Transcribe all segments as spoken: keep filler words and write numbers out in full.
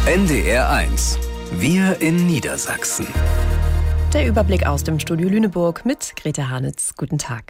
N D R eins. Wir in Niedersachsen. Der Überblick aus dem Studio Lüneburg mit Grete Hanitz. Guten Tag.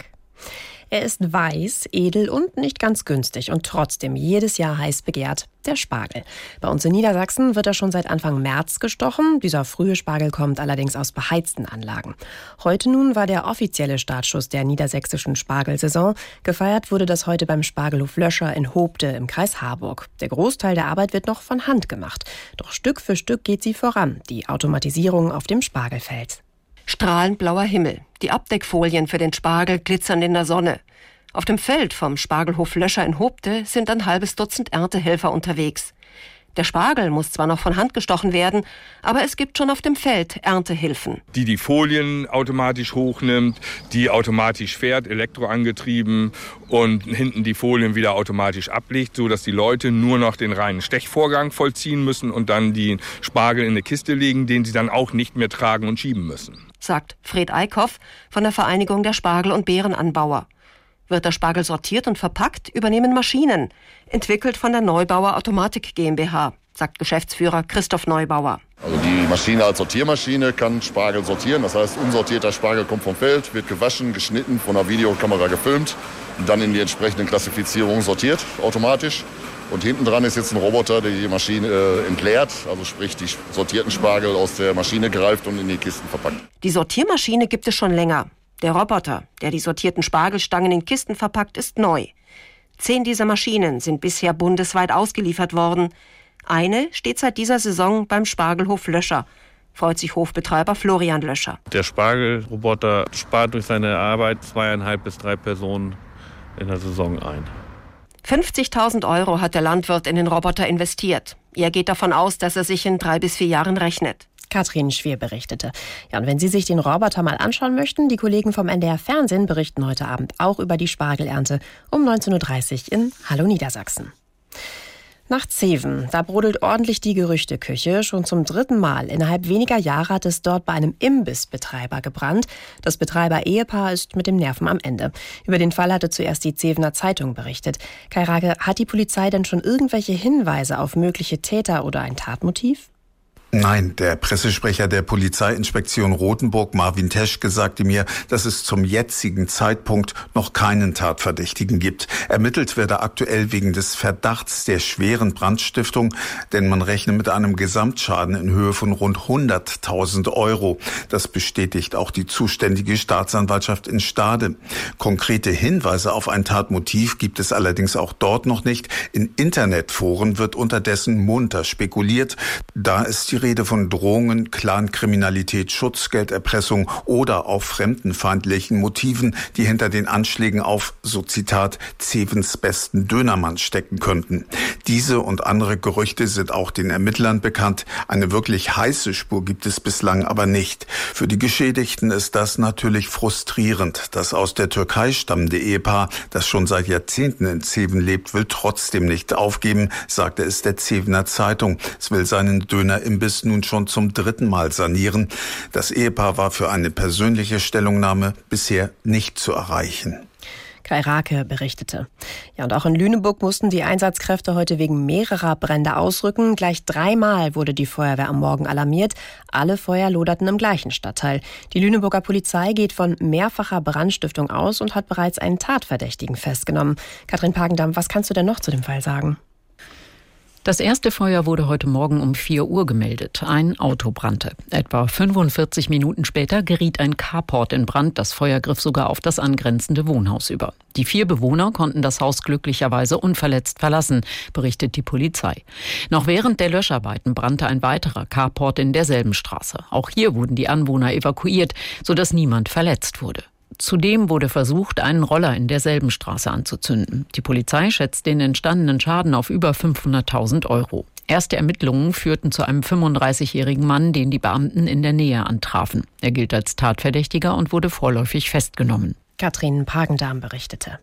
Er ist weiß, edel und nicht ganz günstig und trotzdem jedes Jahr heiß begehrt, der Spargel. Bei uns in Niedersachsen wird er schon seit Anfang März gestochen. Dieser frühe Spargel kommt allerdings aus beheizten Anlagen. Heute nun war der offizielle Startschuss der niedersächsischen Spargelsaison. Gefeiert wurde das heute beim Spargelhof Löscher in Hoopte im Kreis Harburg. Der Großteil der Arbeit wird noch von Hand gemacht. Doch Stück für Stück geht sie voran, die Automatisierung auf dem Spargelfeld. Strahlend blauer Himmel. Die Abdeckfolien für den Spargel glitzern in der Sonne. Auf dem Feld vom Spargelhof Löscher in Hoopte sind ein halbes Dutzend Erntehelfer unterwegs. Der Spargel muss zwar noch von Hand gestochen werden, aber es gibt schon auf dem Feld Erntehilfen. Die die Folien automatisch hochnimmt, die automatisch fährt, elektroangetrieben und hinten die Folien wieder automatisch ablegt, sodass die Leute nur noch den reinen Stechvorgang vollziehen müssen und dann den Spargel in eine Kiste legen, den sie dann auch nicht mehr tragen und schieben müssen. Sagt Fred Eickhoff von der Vereinigung der Spargel- und Beerenanbauer. Wird der Spargel sortiert und verpackt, übernehmen Maschinen. Entwickelt von der Neubauer Automatik GmbH, sagt Geschäftsführer Christoph Neubauer. Also die Maschine als Sortiermaschine kann Spargel sortieren. Das heißt, unsortierter Spargel kommt vom Feld, wird gewaschen, geschnitten, von der Videokamera gefilmt und dann in die entsprechenden Klassifizierungen sortiert, automatisch. Und hinten dran ist jetzt ein Roboter, der die Maschine äh, entleert, also sprich die sortierten Spargel aus der Maschine greift und in die Kisten verpackt. Die Sortiermaschine gibt es schon länger. Der Roboter, der die sortierten Spargelstangen in Kisten verpackt, ist neu. Zehn dieser Maschinen sind bisher bundesweit ausgeliefert worden. Eine steht seit dieser Saison beim Spargelhof Löscher, freut sich Hofbetreiber Florian Löscher. Der Spargelroboter spart durch seine Arbeit zweieinhalb bis drei Personen in der Saison ein. fünfzigtausend Euro hat der Landwirt in den Roboter investiert. Er geht davon aus, dass er sich in drei bis vier Jahren rechnet. Katrin Schwier berichtete. Ja, und wenn Sie sich den Roboter mal anschauen möchten, die Kollegen vom N D R Fernsehen berichten heute Abend auch über die Spargelernte um neunzehn Uhr dreißig in Hallo Niedersachsen. Nach Zeven, da brodelt ordentlich die Gerüchteküche. Schon zum dritten Mal innerhalb weniger Jahre hat es dort bei einem Imbissbetreiber gebrannt. Das Betreiber-Ehepaar ist mit dem Nerven am Ende. Über den Fall hatte zuerst die Zevener Zeitung berichtet. Kai Rage, hat die Polizei denn schon irgendwelche Hinweise auf mögliche Täter oder ein Tatmotiv? Nein, der Pressesprecher der Polizeiinspektion Rothenburg, Marvin Teschke, sagte mir, dass es zum jetzigen Zeitpunkt noch keinen Tatverdächtigen gibt. Ermittelt werde aktuell wegen des Verdachts der schweren Brandstiftung, denn man rechne mit einem Gesamtschaden in Höhe von rund hunderttausend Euro. Das bestätigt auch die zuständige Staatsanwaltschaft in Stade. Konkrete Hinweise auf ein Tatmotiv gibt es allerdings auch dort noch nicht. In Internetforen wird unterdessen munter spekuliert. Da ist die Rede von Drohungen, Clankriminalität, Schutzgelderpressung oder auch fremdenfeindlichen Motiven, die hinter den Anschlägen auf, so Zitat, Zevens besten Dönermann stecken könnten. Diese und andere Gerüchte sind auch den Ermittlern bekannt. Eine wirklich heiße Spur gibt es bislang aber nicht. Für die Geschädigten ist das natürlich frustrierend. Das aus der Türkei stammende Ehepaar, das schon seit Jahrzehnten in Zeven lebt, will trotzdem nicht aufgeben, sagte es der Zevener Zeitung. Es will seinen Dönerimbiss nun schon zum dritten Mal sanieren. Das Ehepaar war für eine persönliche Stellungnahme bisher nicht zu erreichen. Kai Rake berichtete. Ja, und auch in Lüneburg mussten die Einsatzkräfte heute wegen mehrerer Brände ausrücken. Gleich dreimal wurde die Feuerwehr am Morgen alarmiert. Alle Feuer loderten im gleichen Stadtteil. Die Lüneburger Polizei geht von mehrfacher Brandstiftung aus und hat bereits einen Tatverdächtigen festgenommen. Katrin Pagendamm, was kannst du denn noch zu dem Fall sagen? Das erste Feuer wurde heute Morgen um vier Uhr gemeldet. Ein Auto brannte. Etwa fünfundvierzig Minuten später geriet ein Carport in Brand. Das Feuer griff sogar auf das angrenzende Wohnhaus über. Die vier Bewohner konnten das Haus glücklicherweise unverletzt verlassen, berichtet die Polizei. Noch während der Löscharbeiten brannte ein weiterer Carport in derselben Straße. Auch hier wurden die Anwohner evakuiert, sodass niemand verletzt wurde. Zudem wurde versucht, einen Roller in derselben Straße anzuzünden. Die Polizei schätzt den entstandenen Schaden auf über fünfhunderttausend Euro. Erste Ermittlungen führten zu einem fünfunddreißigjährigen Mann, den die Beamten in der Nähe antrafen. Er gilt als Tatverdächtiger und wurde vorläufig festgenommen. Katrin Pagendamm berichtete.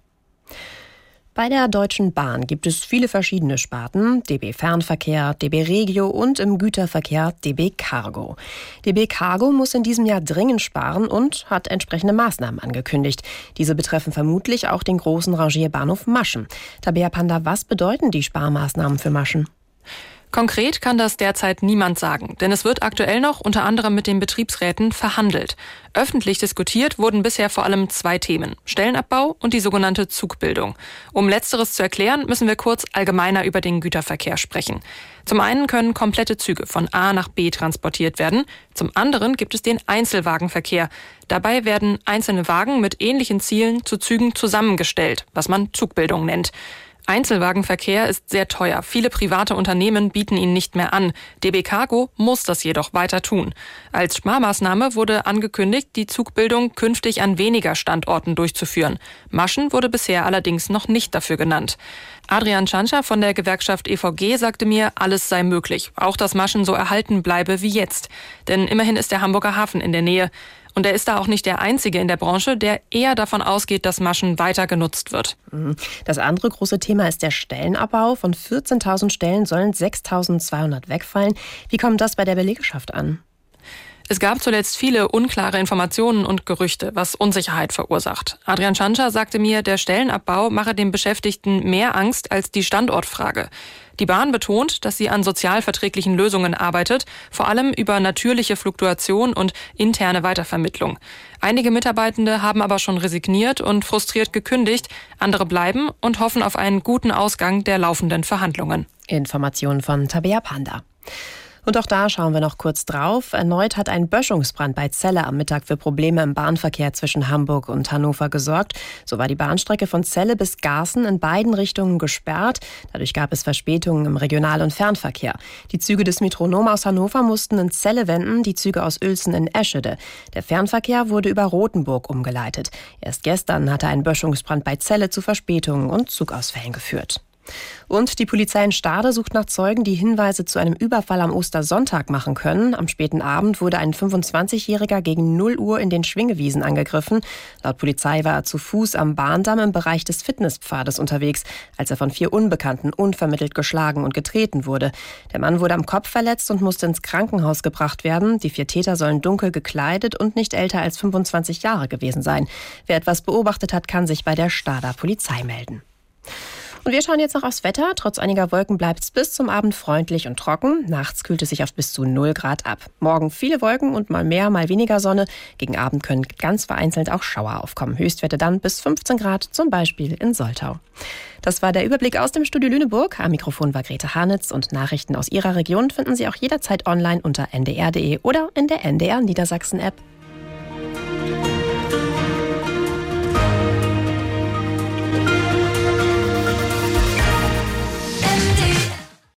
Bei der Deutschen Bahn gibt es viele verschiedene Sparten, D B Fernverkehr, D B Regio und im Güterverkehr D B Cargo. D B Cargo muss in diesem Jahr dringend sparen und hat entsprechende Maßnahmen angekündigt. Diese betreffen vermutlich auch den großen Rangierbahnhof Maschen. Tabea Panda, was bedeuten die Sparmaßnahmen für Maschen? Konkret kann das derzeit niemand sagen, denn es wird aktuell noch unter anderem mit den Betriebsräten verhandelt. Öffentlich diskutiert wurden bisher vor allem zwei Themen: Stellenabbau und die sogenannte Zugbildung. Um Letzteres zu erklären, müssen wir kurz allgemeiner über den Güterverkehr sprechen. Zum einen können komplette Züge von A nach B transportiert werden. Zum anderen gibt es den Einzelwagenverkehr. Dabei werden einzelne Wagen mit ähnlichen Zielen zu Zügen zusammengestellt, was man Zugbildung nennt. Einzelwagenverkehr ist sehr teuer. Viele private Unternehmen bieten ihn nicht mehr an. D B Cargo muss das jedoch weiter tun. Als Sparmaßnahme wurde angekündigt, die Zugbildung künftig an weniger Standorten durchzuführen. Maschen wurde bisher allerdings noch nicht dafür genannt. Adrian Schanscher von der Gewerkschaft E V G sagte mir, alles sei möglich. Auch dass Maschen so erhalten bleibe wie jetzt. Denn immerhin ist der Hamburger Hafen in der Nähe. Und er ist da auch nicht der Einzige in der Branche, der eher davon ausgeht, dass Maschen weiter genutzt wird. Das andere große Thema ist der Stellenabbau. Von vierzehntausend Stellen sollen sechstausendzweihundert wegfallen. Wie kommt das bei der Belegschaft an? Es gab zuletzt viele unklare Informationen und Gerüchte, was Unsicherheit verursacht. Adrian Schanscher sagte mir, der Stellenabbau mache den Beschäftigten mehr Angst als die Standortfrage. Die Bahn betont, dass sie an sozialverträglichen Lösungen arbeitet, vor allem über natürliche Fluktuation und interne Weitervermittlung. Einige Mitarbeitende haben aber schon resigniert und frustriert gekündigt, andere bleiben und hoffen auf einen guten Ausgang der laufenden Verhandlungen. Informationen von Tabea Panda. Und auch da schauen wir noch kurz drauf. Erneut hat ein Böschungsbrand bei Celle am Mittag für Probleme im Bahnverkehr zwischen Hamburg und Hannover gesorgt. So war die Bahnstrecke von Celle bis Garßen in beiden Richtungen gesperrt. Dadurch gab es Verspätungen im Regional- und Fernverkehr. Die Züge des Metronom aus Hannover mussten in Celle wenden, die Züge aus Uelzen in Eschede. Der Fernverkehr wurde über Rothenburg umgeleitet. Erst gestern hatte ein Böschungsbrand bei Celle zu Verspätungen und Zugausfällen geführt. Und die Polizei in Stade sucht nach Zeugen, die Hinweise zu einem Überfall am Ostersonntag machen können. Am späten Abend wurde ein fünfundzwanzigjähriger gegen null Uhr in den Schwingewiesen angegriffen. Laut Polizei war er zu Fuß am Bahndamm im Bereich des Fitnesspfades unterwegs, als er von vier Unbekannten unvermittelt geschlagen und getreten wurde. Der Mann wurde am Kopf verletzt und musste ins Krankenhaus gebracht werden. Die vier Täter sollen dunkel gekleidet und nicht älter als fünfundzwanzig Jahre gewesen sein. Wer etwas beobachtet hat, kann sich bei der Stader Polizei melden. Und wir schauen jetzt noch aufs Wetter. Trotz einiger Wolken bleibt es bis zum Abend freundlich und trocken. Nachts kühlt es sich auf bis zu null Grad ab. Morgen viele Wolken und mal mehr, mal weniger Sonne. Gegen Abend können ganz vereinzelt auch Schauer aufkommen. Höchstwerte dann bis fünfzehn Grad, zum Beispiel in Soltau. Das war der Überblick aus dem Studio Lüneburg. Am Mikrofon war Grete Hanitz und Nachrichten aus Ihrer Region finden Sie auch jederzeit online unter n d r punkt d e oder in der N D R Niedersachsen App.